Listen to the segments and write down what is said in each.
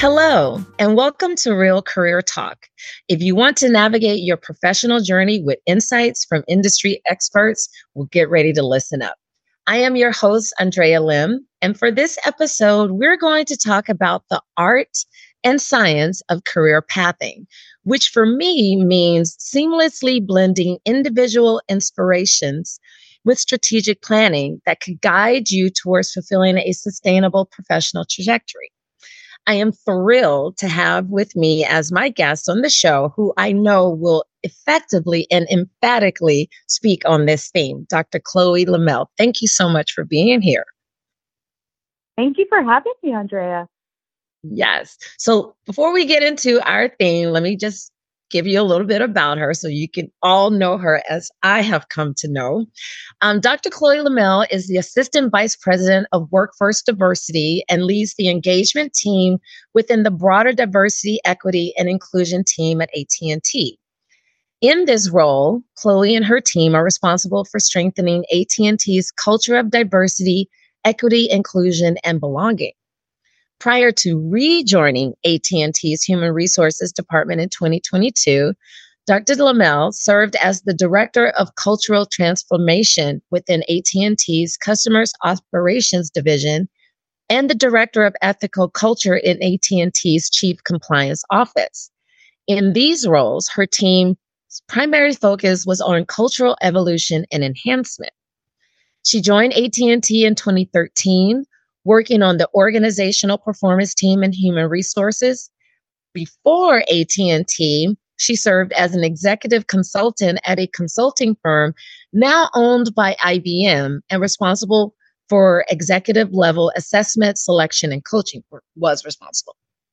Hello, and welcome to Real Career Talk. If you want to navigate your professional journey with insights from industry experts, well, get ready to listen up. I am your host, Andrea Lim, and for this episode, we're going to talk about the art and science of career pathing, which for me means seamlessly blending individual inspirations with strategic planning that could guide you towards fulfilling a sustainable professional trajectory. I am thrilled to have with me as my guest on the show, who I know will effectively and emphatically speak on this theme, Dr. Chloe Lamel. Thank you so much for being here. Thank you for having me, Andrea. Yes. So before we get into our theme, let me just give you a little bit about her so you can all know her as I have come to know. Dr. Chloe Lamel is the Assistant Vice President of Workforce Diversity and leads the engagement team within the broader diversity, equity, and inclusion team at AT&T. In this role, Chloe and her team are responsible for strengthening AT&T's culture of diversity, equity, inclusion, and belonging. Prior to rejoining AT&T's Human Resources Department in 2022, Dr. Lamel served as the Director of Cultural Transformation within AT&T's Customers Operations Division and the Director of Ethical Culture in AT&T's Chief Compliance Office. In these roles, her team's primary focus was on cultural evolution and enhancement. She joined AT&T in 2013, working on the organizational performance team and human resources. Before AT&T, she served as an executive consultant at a consulting firm now owned by IBM and responsible for executive level assessment, selection, and coaching was responsible.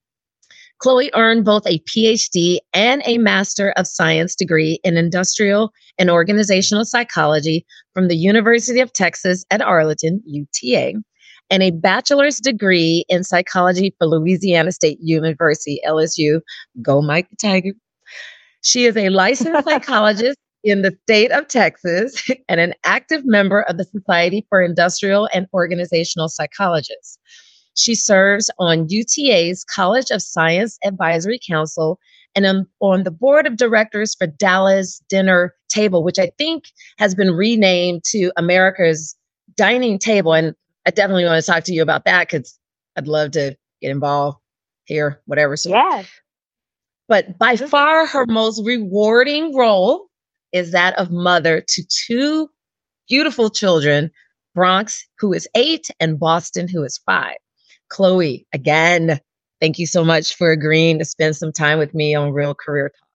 Chloe earned both a PhD and a Master of Science degree in Industrial and Organizational Psychology from the University of Texas at Arlington, UTA, and a bachelor's degree in psychology for Louisiana State University, LSU. Go Mike the Tiger. She is a licensed psychologist in the state of Texas and an active member of the Society for Industrial and Organizational Psychologists. She serves on UTA's College of Science Advisory Council and on the board of directors for Dallas Dinner Table, which I think has been renamed to America's Dining Table. And I definitely want to talk to you about that because I'd love to get involved here, whatever. So, yes. But by far her most rewarding role is that of mother to two beautiful children, Bronx, who is 8, and Boston, who is 5. Chloe, again, thank you so much for agreeing to spend some time with me on Real Career Talk.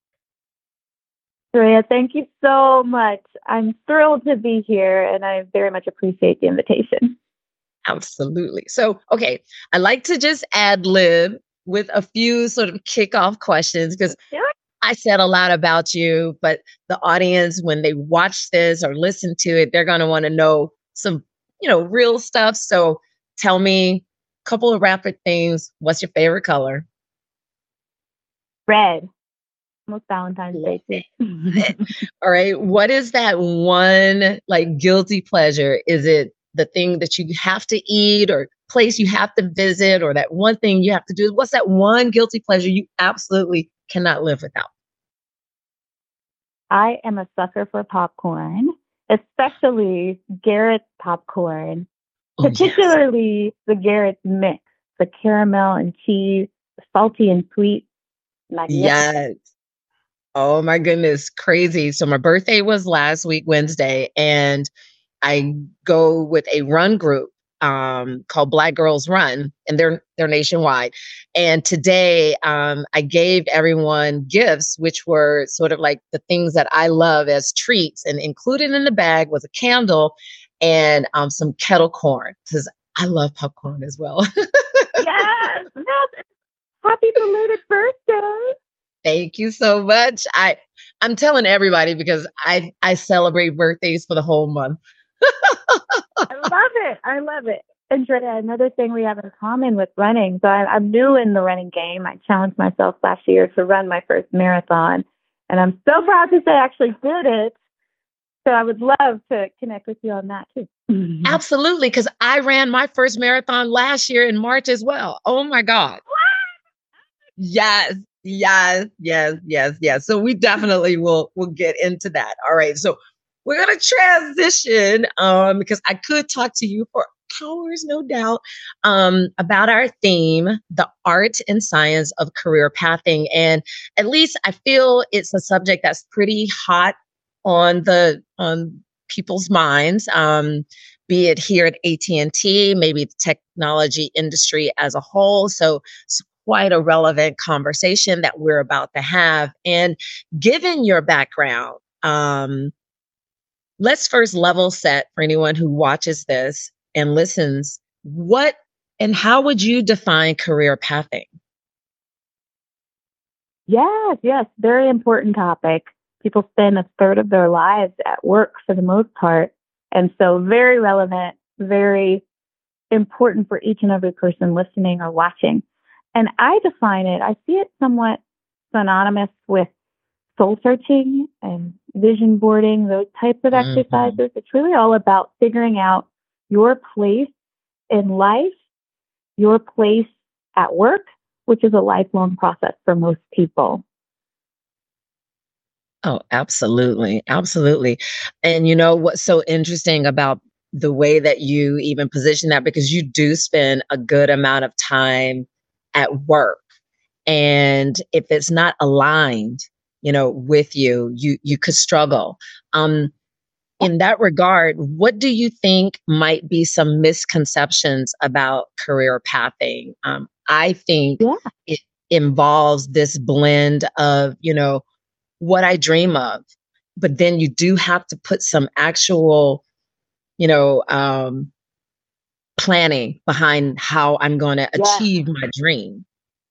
Andrea, thank you so much. I'm thrilled to be here, and I very much appreciate the invitation. Absolutely. So, okay, I like to just ad lib with a few sort of kickoff questions because I said a lot about you, but the audience, when they watch this or listen to it, they're going to want to know some, real stuff. So tell me a couple of rapid things. What's your favorite color? Red. Most Valentine's Day too. All right. What is that one guilty pleasure? Is it the thing that you have to eat or place you have to visit or that one thing you have to do? What's that one guilty pleasure you absolutely cannot live without? I am a sucker for popcorn, especially Garrett's popcorn, particularly the Garrett's mix, the caramel and cheese, salty and sweet. Yes. Oh my goodness, crazy. So my birthday was last week, Wednesday, and I go with a run group called Black Girls Run, and they're nationwide. And today I gave everyone gifts, which were sort of like the things that I love as treats. And included in the bag was a candle and some kettle corn, because I love popcorn as well. Yes. Happy belated birthday. Thank you so much. I'm telling everybody because I celebrate birthdays for the whole month. I love it. Andrea, another thing we have in common with running. So I'm new in the running game. I challenged myself last year to run my first marathon. And I'm so proud to say I actually did it. So I would love to connect with you on that too. Absolutely, because I ran my first marathon last year in March as well. Oh my God. Yes, yes. So we definitely will get into that. All right. So we're gonna transition because I could talk to you for hours, no doubt, about our theme, the art and science of career pathing. And at least I feel it's a subject that's pretty hot on people's minds. Be it here at AT&T, maybe the technology industry as a whole. So quite a relevant conversation that we're about to have. And given your background, let's first level set for anyone who watches this and listens. What and how would you define career pathing? Yes, yes, very important topic. People spend a third of their lives at work for the most part. And so, very relevant, very important for each and every person listening or watching. And I define it, I see it somewhat synonymous with soul searching and vision boarding, those types of Mhm. exercises. It's really all about figuring out your place in life, your place at work, which is a lifelong process for most people. Oh, absolutely. Absolutely. And you know what's so interesting about the way that you even position that, because you do spend a good amount of time at work. And if it's not aligned, with you, you could struggle. Um, in that regard, what do you think might be some misconceptions about career pathing? I think Yeah. it involves this blend of, what I dream of, but then you do have to put some actual, you know, um, planning behind how I'm going to Yes. achieve my dream.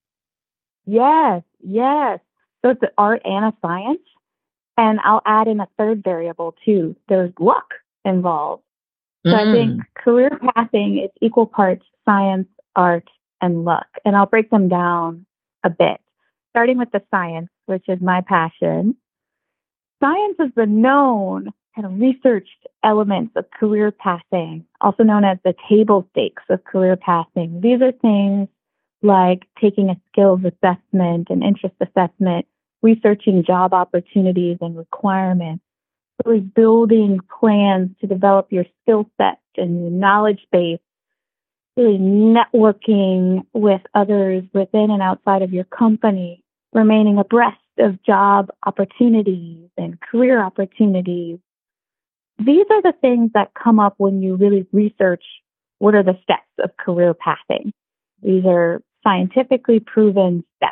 Yes. Yes. So it's an art and a science. And I'll add in a third variable too. There's luck involved. So I think Mm, career pathing is equal parts science, art, and luck. And I'll break them down a bit, starting with the science, which is my passion. Science has been known kind of researched elements of career pathing, also known as the table stakes of career pathing. These are things like taking a skills assessment and interest assessment, researching job opportunities and requirements, really building plans to develop your skill set and your knowledge base, really networking with others within and outside of your company, remaining abreast of job opportunities and career opportunities. These are the things that come up when you really research what are the steps of career pathing. These are scientifically proven steps.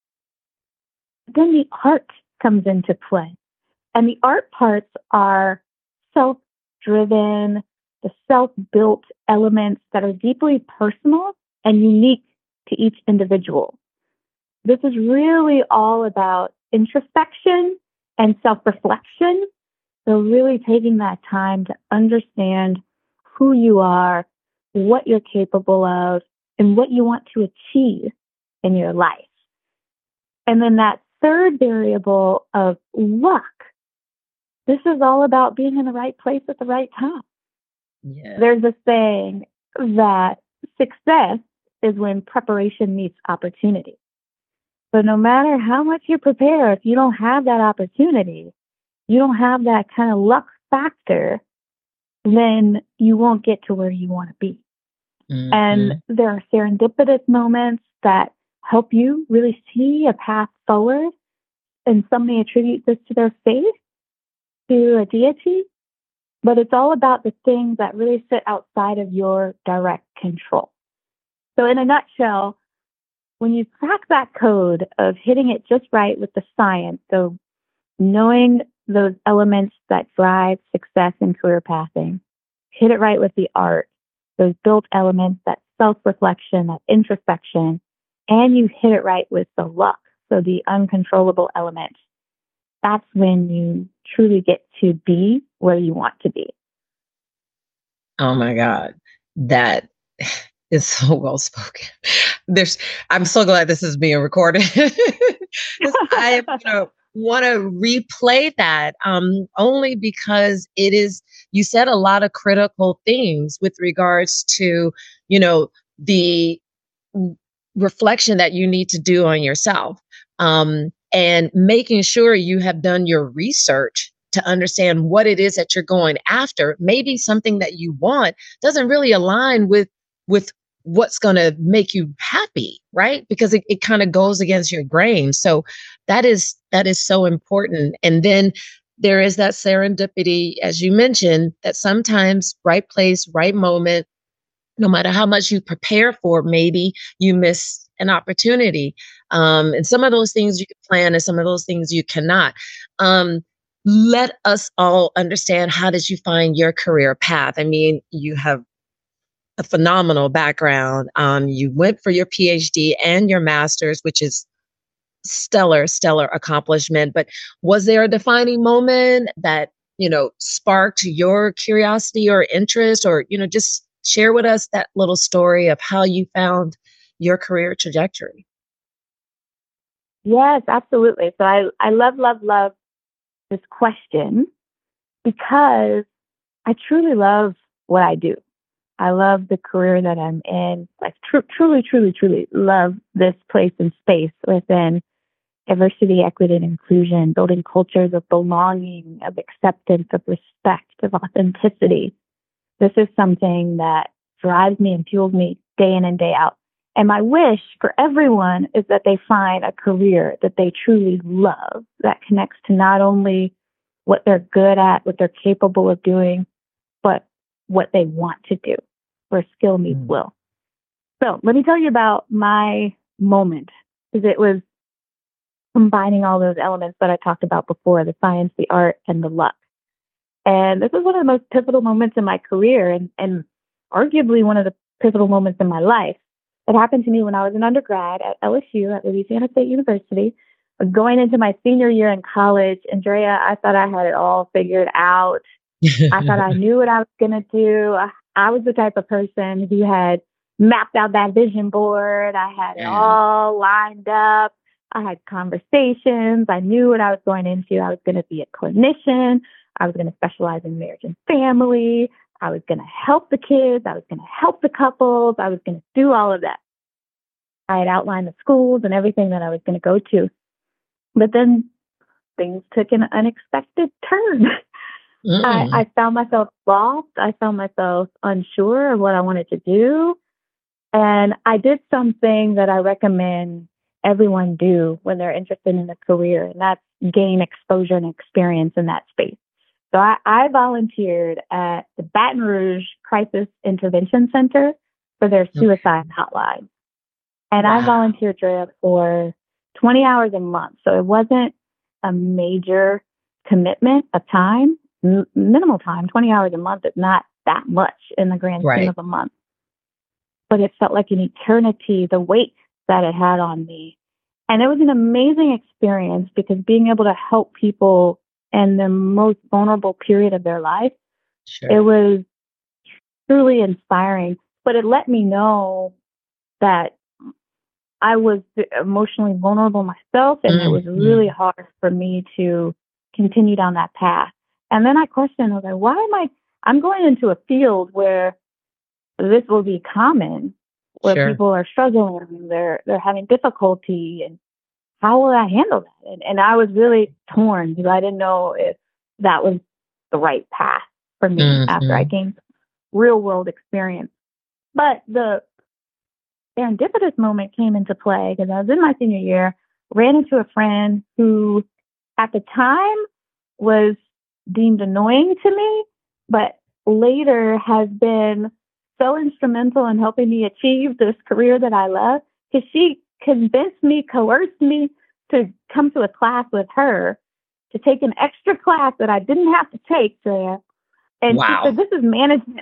Then the art comes into play. And the art parts are self driven, the self built elements that are deeply personal and unique to each individual. This is really all about introspection and self reflection. So, really taking that time to understand who you are, what you're capable of, and what you want to achieve in your life. And then that third variable of luck, this is all about being in the right place at the right time. yeah. There's a saying that success is when preparation meets opportunity. So no matter how much you prepare, if you don't have that opportunity, you don't have that kind of luck factor, then you won't get to where you want to be. And Hmm. there are serendipitous moments that help you really see a path forward. And some may attribute this to their faith, to a deity, but it's all about the things that really sit outside of your direct control. So, in a nutshell, when you crack that code of hitting it just right with the science, so knowing those elements that drive success in career pathing, hit it right with the art, those built elements, that self reflection, that introspection, and you hit it right with the luck, so the uncontrollable elements, that's when you truly get to be where you want to be. Oh my God. That is so well spoken. There's I'm so glad this is being recorded. 'Cause I, want to replay that only because it is you said a lot of critical things with regards to, you know, the reflection that you need to do on yourself. And making sure you have done your research to understand what it is that you're going after. Maybe something that you want doesn't really align with what's going to make you happy, right? Because it kind of goes against your grain. So that is so important. And then there is that serendipity, as you mentioned, that sometimes right place, right moment, no matter how much you prepare for, maybe you miss an opportunity. And some of those things you can plan, and some of those things you cannot. Um, Let us all understand, how did you find your career path? I mean, you have a phenomenal background. You went for your PhD and your master's, which is stellar accomplishment. But was there a defining moment that, sparked your curiosity or interest, or, just share with us that little story of how you found your career trajectory? Yes, absolutely. So I love this question because I truly love what I do. I love the career that I'm in. Like truly love this place and space within diversity, equity, and inclusion, building cultures of belonging, of acceptance, of respect, of authenticity. This is something that drives me and fuels me day in and day out. And my wish for everyone is that they find a career that they truly love, that connects to not only what they're good at, what they're capable of doing, but what they want to do, where skill meets will. So let me tell you about my moment, because it was combining all those elements that I talked about before, the science, the art, and the luck. And this was one of the most pivotal moments in my career, and arguably one of the pivotal moments in my life. It happened to me when I was an undergrad at LSU, at Louisiana State University. Going into my senior year in college, Andrea, I thought I had it all figured out. I thought I knew what I was going to do. I was the type of person who had mapped out that vision board. I had it all lined up. I had conversations. I knew what I was going into. I was going to be a clinician. I was going to specialize in marriage and family. I was going to help the kids. I was going to help the couples. I was going to do all of that. I had outlined the schools and everything that I was going to go to. But then things took an unexpected turn. I found myself lost. I found myself unsure of what I wanted to do. And I did something that I recommend everyone do when they're interested in a career, and that's gain exposure and experience in that space. So I volunteered at the Baton Rouge Crisis Intervention Center for their suicide hotline. And wow. I volunteered there for 20 hours a month. So it wasn't a major commitment of time, minimal time. 20 hours a month is not that much in the grand scheme of a month. But it felt like an eternity, the weight that it had on me. And it was an amazing experience, because being able to help people in the most vulnerable period of their life, it was truly inspiring. But it let me know that I was emotionally vulnerable myself, and it was really hard for me to continue down that path. And then I questioned, I was like, I'm going into a field where this will be common, where people are struggling, they're having difficulty, and how will I handle that? And I was really torn, because I didn't know if that was the right path for me after I gained real world experience. But the serendipitous moment came into play because I was in my senior year, ran into a friend who at the time was deemed annoying to me, but later has been so instrumental in helping me achieve this career that I love, because she convinced me, coerced me to come to a class with her, to take an extra class that I didn't have to take there. And she said, this is management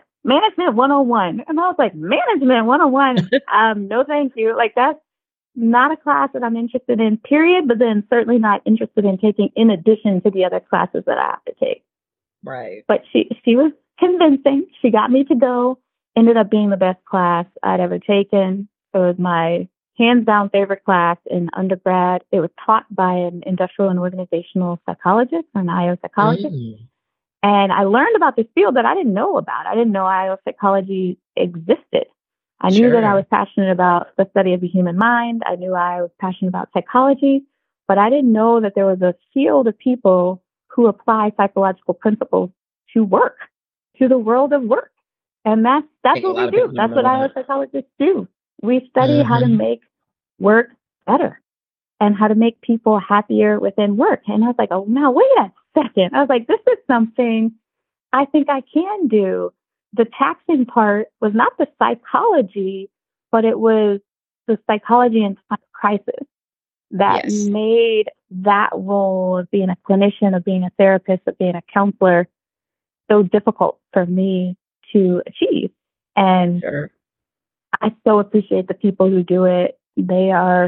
101. And I was like, management 101? No, thank you. Like, that's not a class that I'm interested in, period. But then certainly not interested in taking in addition to the other classes that I have to take. Right. But she was convincing. She got me to go. Ended up being the best class I'd ever taken. It was my hands down favorite class in undergrad. It was taught by an industrial and organizational psychologist, an IO psychologist. And I learned about this field that I didn't know about. I didn't know IO psychology existed. I knew that I Sure. was passionate about the study of the human mind. I knew I was passionate about psychology, but I didn't know that there was a field of people who apply psychological principles to work, to the world of work. And I that's think a what we lot of do. people don't That's what know IO that. psychologists do. We study how to Hmm. make work better and how to make people happier within work. And I was like, oh, now wait a second. I was like, this is something I think I can do. The taxing part was not the psychology, but it was the psychology in time of crisis that Yes. made that role of being a clinician, of being a therapist, of being a counselor so difficult for me to achieve. And Sure. I so appreciate the people who do it. They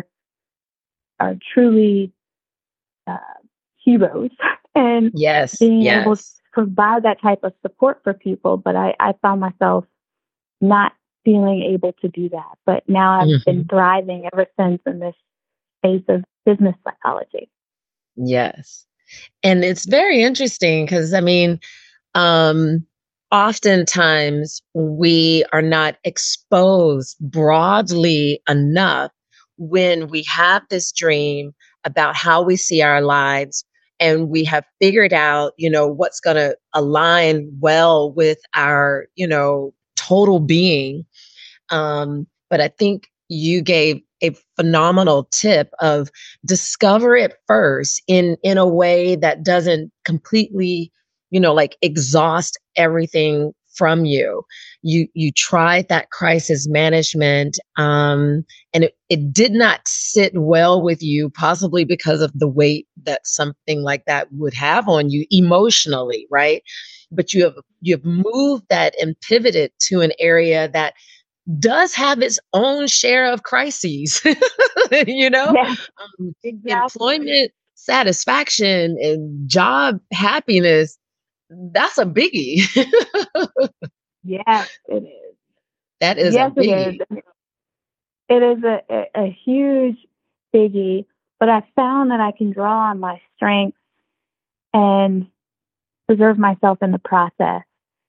are truly uh, heroes and Yes. being able to Yes. provide that type of support for people. But I found myself not feeling able to do that. But now I've been Hmm. thriving ever since in this space of business psychology. Yes. And it's very interesting because, I mean, um, oftentimes we are not exposed broadly enough when we have this dream about how we see our lives and we have figured out, what's going to align well with our, total being. But I think you gave a phenomenal tip of discover it first in a way that doesn't completely, like exhaust everything from you. You tried that crisis management, and it did not sit well with you, possibly because of the weight that something like that would have on you emotionally, right? But you have moved that and pivoted to an area that does have its own share of crises, you know, Yes, exactly. employment satisfaction and job happiness. That's a biggie. Yes, it is. That is a Yes, it is. biggie. It is a huge biggie, but I found that I can draw on my strengths and preserve myself in the process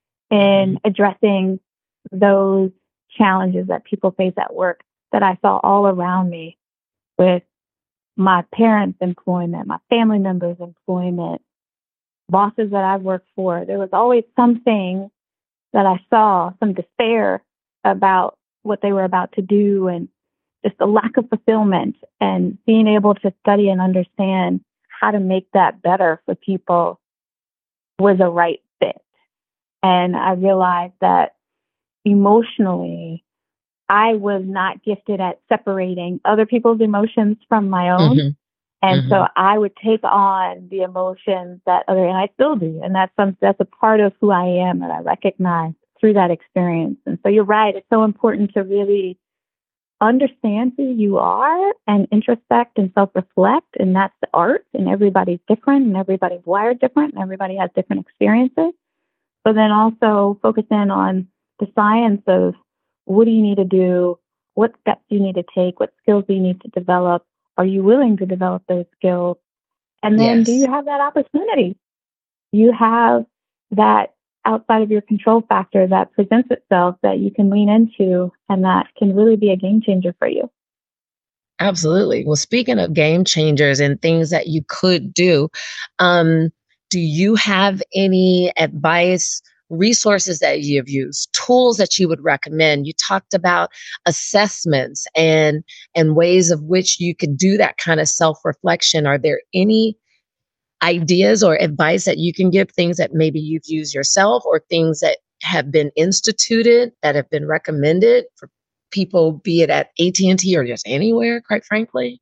in Mhm. addressing those challenges that people face at work that I saw all around me with my parents' employment, my family members' employment, bosses that I've worked for. There was always something that I saw, some despair about what they were about to do and just a lack of fulfillment, and being able to study and understand how to make that better for people was a right fit. And I realized that emotionally, I was not gifted at separating other people's emotions from my own. Mhm. And so Mhm. I would take on the emotions that other, and I still do. And that's a part of who I am that I recognize through that experience. And so you're right. It's so important to really understand who you are and introspect and self reflect. And that's the art. And everybody's different and everybody's wired different and everybody has different experiences. But then also focus in on the science of what do you need to do? What steps do you need to take? What skills do you need to develop? Are you willing to develop those skills? And then do you Yes, have that opportunity? You have that outside of your control factor that presents itself that you can lean into and that can really be a game changer for you. absolutely. Well, speaking of game changers and things that you could do, um, do you have any advice, resources that you've used, tools that you would recommend? You talked about assessments and ways of which you could do that kind of self-reflection. Are there any ideas or advice that you can give, things that maybe you've used yourself or things that have been instituted that have been recommended for people, be it at AT&T or just anywhere, quite frankly?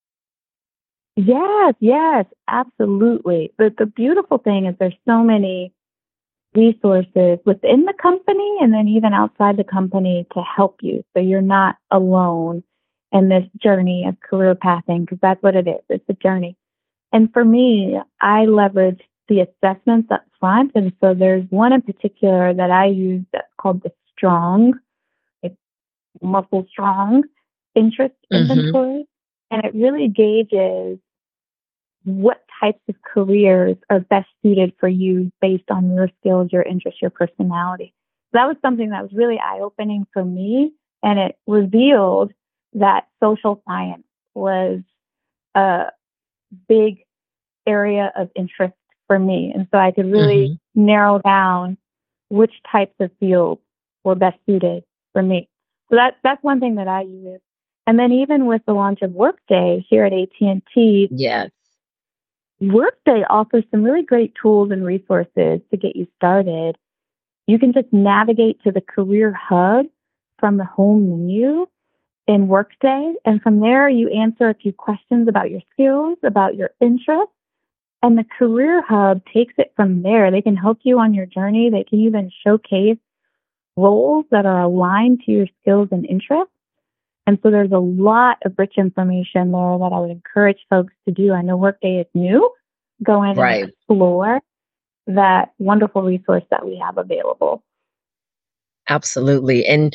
Yes, yes, absolutely. But the beautiful thing is there's so many resources within the company and then even outside the company to help you. So you're not alone in this journey of career pathing because that's what it is. It's a journey. And for me, I leverage the assessments up front. And so there's one in particular that I use that's called the STRONG, it's Muscle Strong Interest Mhm. Inventory. And it really gauges what types of careers are best suited for you based on your skills, your interests, your personality. So that was something that was really eye opening for me and it revealed that social science was a big area of interest for me. And so I could really Mhm. narrow down which types of fields were best suited for me. So that's one thing that I use. And then even with the launch of Workday here at AT&T, Yes. Workday offers some really great tools and resources to get you started. You can just navigate to the career hub from the home menu in Workday. And from there, you answer a few questions about your skills, about your interests. And the Career Hub takes it from there. They can help you on your journey. They can even showcase roles that are aligned to your skills and interests. And so there's a lot of rich information there that I would encourage folks to do. I know Workday is new. Go in and Right. explore that wonderful resource that we have available. Absolutely. And,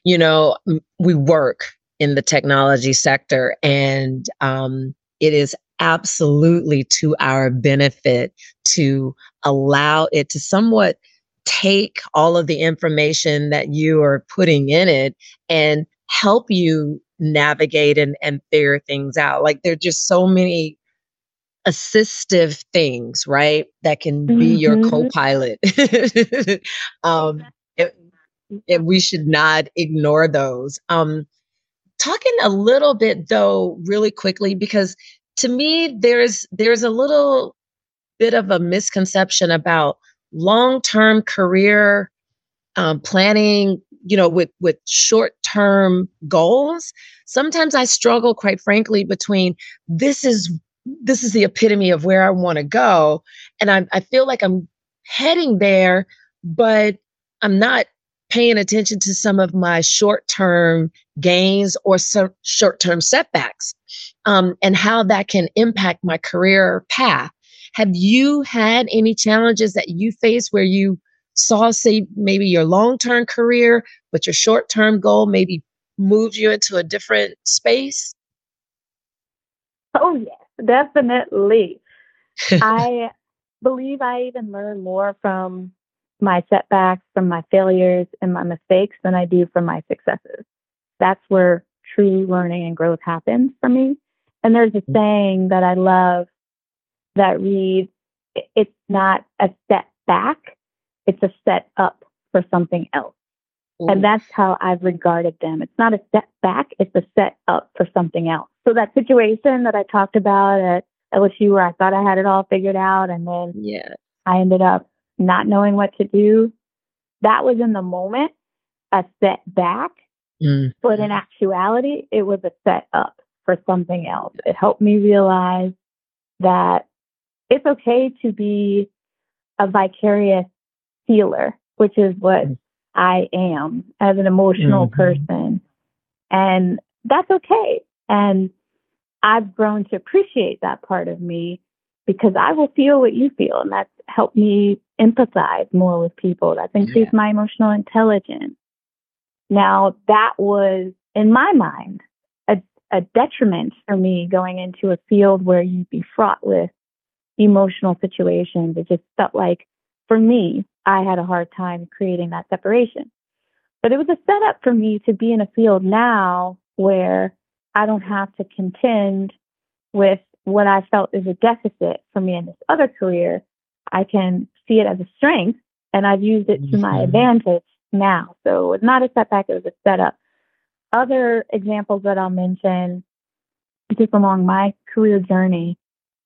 we work in the technology sector, and it is absolutely to our benefit to allow it to somewhat take all of the information that you are putting in it and help you navigate and figure things out. Like, there are just so many assistive things, right? That can be your Mm-hmm. co-pilot. um, it- we should not ignore those. Talking a little bit though, really quickly, because to me, there's a little bit of a misconception about long-term career planning. With short-term goals. Sometimes I struggle, quite frankly, between this is this is the epitome of where I want to go, and I feel like I'm heading there, but I'm not paying attention to some of my short-term gains or some short-term setbacks, and how that can impact my career path. Have you had any challenges that you faced where you saw, say, maybe your long-term career, but your short-term goal maybe moved you into a different space? Oh, yes, definitely. I believe I even learn more from my setbacks, from my failures and my mistakes than I do from my successes. That's where true learning and growth happens for me. And there's a saying that I love that reads, it's not a set back, it's a set up for something else. And Ooh, that's how I've regarded them. It's not a set back, it's a set up for something else. So that situation that I talked about at LSU where I thought I had it all figured out and then yeah. I ended up not knowing what to do, that was in the moment a set back, Mm, but in actuality, it was a set up for something else. It helped me realize that it's okay to be a vicarious feeler, which is what mm, I am as an emotional mhm. person. And that's okay. And I've grown to appreciate that part of me because I will feel what you feel. And that's helped me empathize more with people. That's Yeah. increased my emotional intelligence. Now, that was, in my mind, a, a detriment for me going into a field where you'd be fraught with emotional situations. It just felt like, for me, I had a hard time creating that separation. But it was a setup for me to be in a field now where I don't have to contend with what I felt is a deficit for me in this other career. I can see it as a strength and I've used it to my Mhm. advantage now. So it's not a setback, it was a setup. Other examples that I'll mention just along my career journey,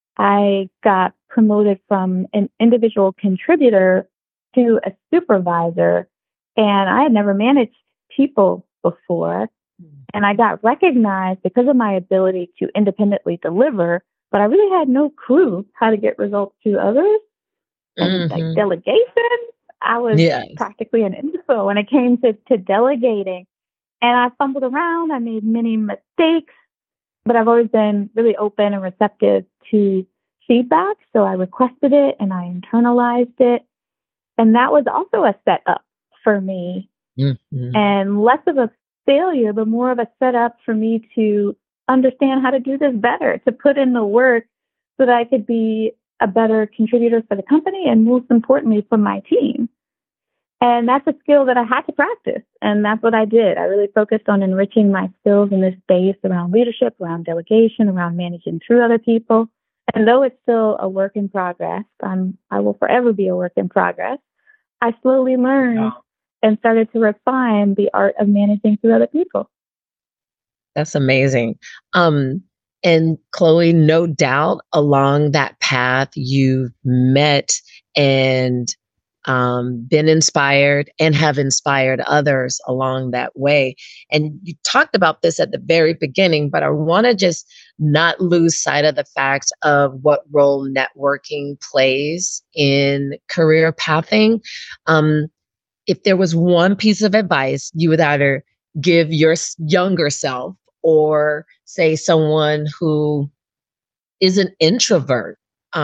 I got promoted from an individual contributor to a supervisor, and I had never managed people before. And I got recognized because of my ability to independently deliver, but I really had no clue how to get results to others. And like Mhm. delegation, I was Yes. practically an info when it came to delegating. And I fumbled around. I made many mistakes, but I've always been really open and receptive to feedback. So I requested it and I internalized it. And that was also a setup for me Mhm. and less of a failure, but more of a setup for me to understand how to do this better, to put in the work so that I could be a better contributor for the company and most importantly for my team. And that's a skill that I had to practice. And that's what I did. I really focused on enriching my skills in this space around leadership, around delegation, around managing through other people. And though it's still a work in progress, I will forever be a work in progress. I slowly learned and started to refine the art of managing through other people. That's amazing. Um, and Chloe, no doubt along that path, you've met and been inspired and have inspired others along that way. And you talked about this at the very beginning, but I want to just not lose sight of the fact of what role networking plays in career pathing. Um, if there was one piece of advice you would either give your younger self or say someone who is an introvert,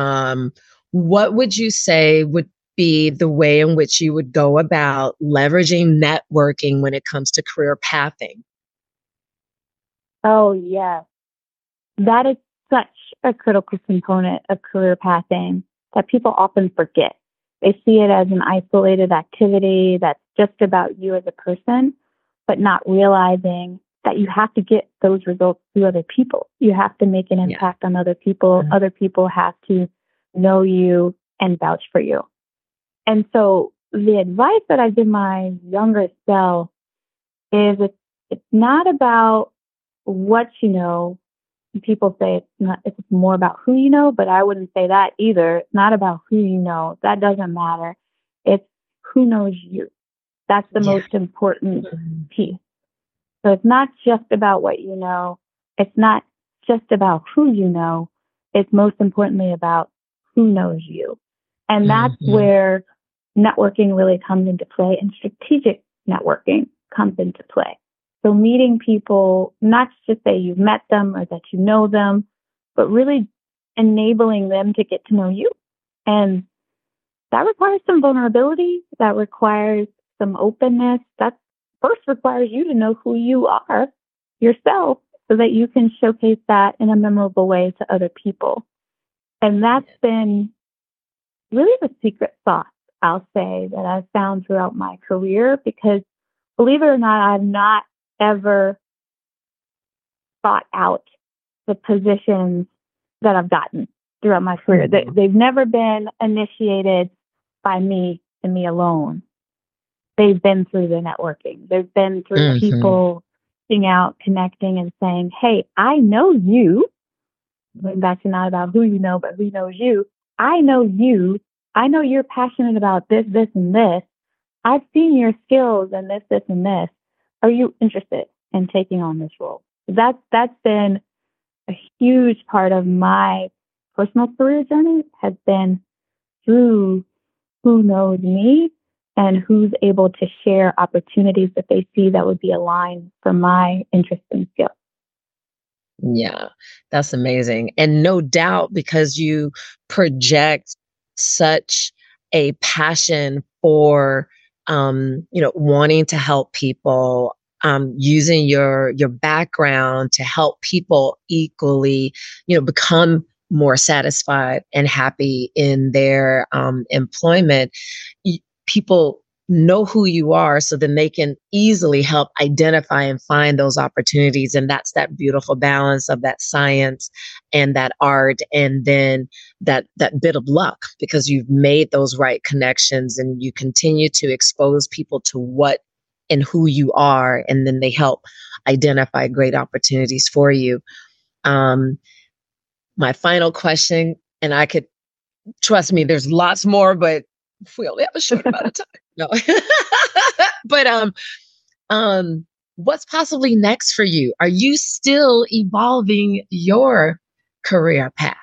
what would you say would be the way in which you would go about leveraging networking when it comes to career pathing? Oh, yes. That is such a critical component of career pathing that people often forget. They see it as an isolated activity that's just about you as a person, but not realizing that you have to get those results through other people. You have to make an Yeah. impact on other people. Other people have to know you and vouch for you. And so the advice that I give my younger self is it's not about what you know. People say it's more about who you know, but I wouldn't say that either. It's not about who you know. That doesn't matter. It's who knows you. That's the Yeah. most important piece. So it's not just about what you know. It's not just about who you know. It's most importantly about who knows you. And that's Mhm. where networking really comes into play and strategic networking comes into play. So meeting people, not just say you've met them or that you know them, but really enabling them to get to know you. And that requires some vulnerability. That requires some openness. That first requires you to know who you are yourself so that you can showcase that in a memorable way to other people. And that's been really the secret sauce, I'll say, that I've found throughout my career because believe it or not, I've not ever sought out the positions that I've gotten throughout my career. They've never been initiated by me and me alone. They've been through the networking. They've been through Mhm. people reaching out, connecting, and saying, "Hey, I know you." Going back to not about who you know, but who knows you. I know you. I know you're passionate about this, this, and this. I've seen your skills and this, and this. Are you interested in taking on this role? That's been a huge part of my personal career journey has been through who knows me and who's able to share opportunities that they see that would be aligned for my interest and skill. Yeah, that's amazing. And no doubt because you project such a passion for wanting to help people, using your background to help people equally, become more satisfied and happy in their employment. People know who you are so then they can easily help identify and find those opportunities, and that's that beautiful balance of that science and that art, and then that bit of luck because you've made those right connections and you continue to expose people to what and who you are, and then they help identify great opportunities for you. um my final question, and I could trust me, there's lots more, but we only have a short amount of time. No. But um, what's possibly next for you? Are you still evolving your career path?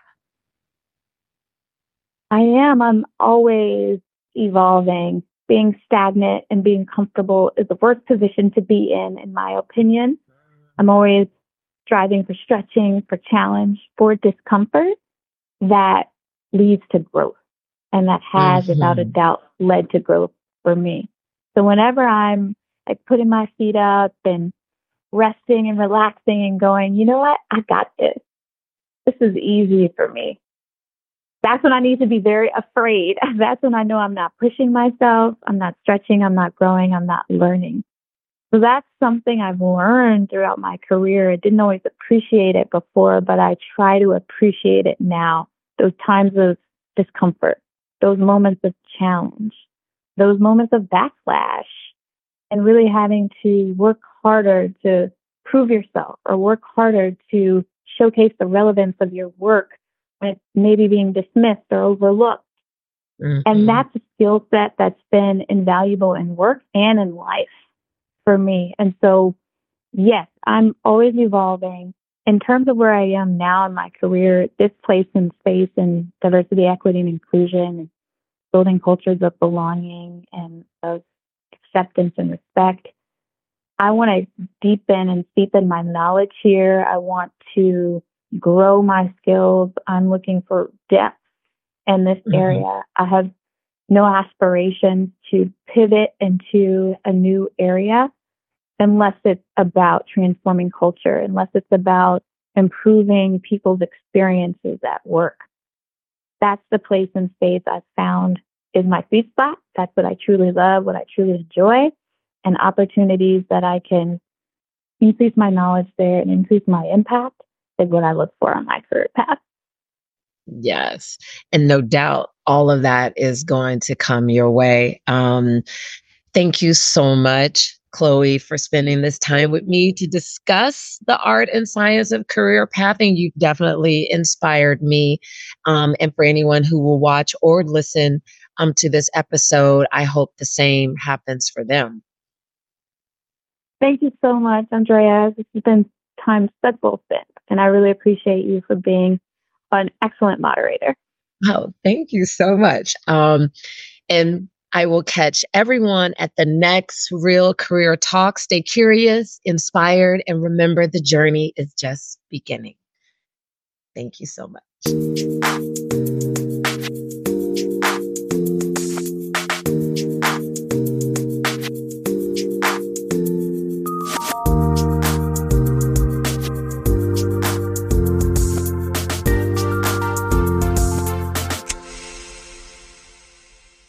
I am. I'm always evolving. Being stagnant and being comfortable is the worst position to be in my opinion. I'm always striving for stretching, for challenge, for discomfort that leads to growth. And that has, without a Mhm. doubt, led to growth for me. So whenever I'm like putting my feet up and resting and relaxing and going, you know what? I got this. This is easy for me. That's when I need to be very afraid. That's when I know I'm not pushing myself, I'm not stretching, I'm not growing, I'm not learning. So that's something I've learned throughout my career. I didn't always appreciate it before, but I try to appreciate it now. Those times of discomfort, those moments of challenge, those moments of backlash, and really having to work harder to prove yourself or work harder to showcase the relevance of your work when it's maybe being dismissed or overlooked. And Mhm. that's a skill set that's been invaluable in work and in life for me. And so, yes, I'm always evolving. In terms of where I am now in my career, this place and space in diversity, equity, and inclusion, building cultures of belonging and of acceptance and respect. I want to deepen and deepen my knowledge here. I want to grow my skills. I'm looking for depth in this Mhm. area. I have no aspirations to pivot into a new area unless it's about transforming culture, unless it's about improving people's experiences at work. That's the place and space I've found is my sweet spot. That's what I truly love, what I truly enjoy, and opportunities that I can increase my knowledge there and increase my impact is what I look for on my career path. Yes. And no doubt all of that is going to come your way. Thank you so much, Chloe, for spending this time with me to discuss the art and science of career pathing. You've definitely inspired me. And for anyone who will watch or listen to this episode, I hope the same happens for them. Thank you so much, Andrea. This has been time well spent, and I really appreciate you for being an excellent moderator. Oh, thank you so much. And I will catch everyone at the next Real Career Talk. Stay curious, inspired, and remember the journey is just beginning. Thank you so much.